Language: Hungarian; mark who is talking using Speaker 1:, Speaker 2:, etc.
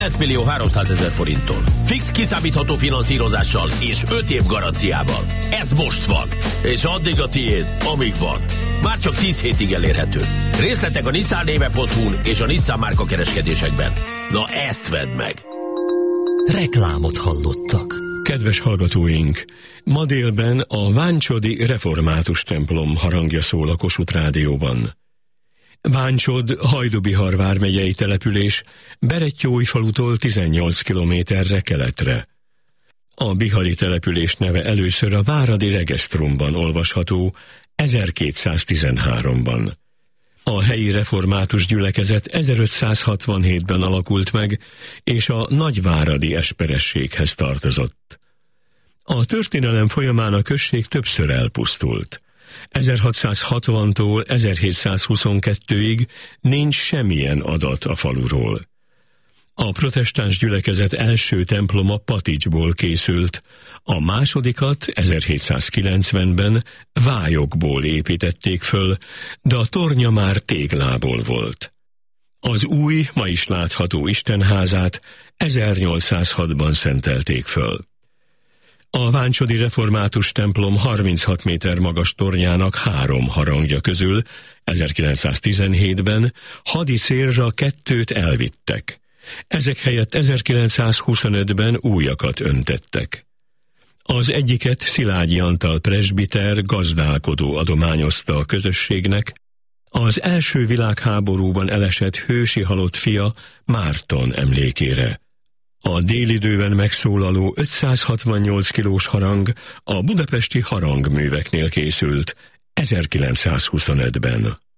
Speaker 1: 9.300.000 forinttól. Fix kiszámítható finanszírozással és 5 év garanciával. Ez most van. És addig a tiéd, amíg van. Már csak 10 hétig elérhető. Részletek a nissannéve.hu-n és a Nissan márka kereskedésekben. Na ezt vedd meg!
Speaker 2: Reklámot hallottak.
Speaker 3: Kedves hallgatóink! Ma délben a Váncsodi Református templom harangja szól a Kossuth Rádióban. Váncsod Hajdubihar vármegyei település, Berettyóújfalutól 18 kilométerre keletre. A bihari település neve először a Váradi Regesztrumban olvasható 1213-ban. A helyi református gyülekezet 1567-ben alakult meg, és a Nagyváradi esperességhez tartozott. A történelem folyamán a község többször elpusztult. 1660-tól 1722-ig nincs semmilyen adat a faluról. A protestáns gyülekezet első temploma paticsból készült, a másodikat 1790-ben vályokból építették föl, de a tornya már téglából volt. Az új, ma is látható istenházát 1806-ban szentelték föl. A váncsodi református templom 36 méter magas tornyának 3 harangja közül 1917-ben hadi célra 2 elvittek. Ezek helyett 1925-ben újakat öntettek. Az egyiket Szilágyi Antal presbiter gazdálkodó adományozta a közösségnek, az első világháborúban elesett hősi halott fia Márton emlékére. A délidőben megszólaló 568 kilós harang a budapesti harangműveknél készült 1925-ben.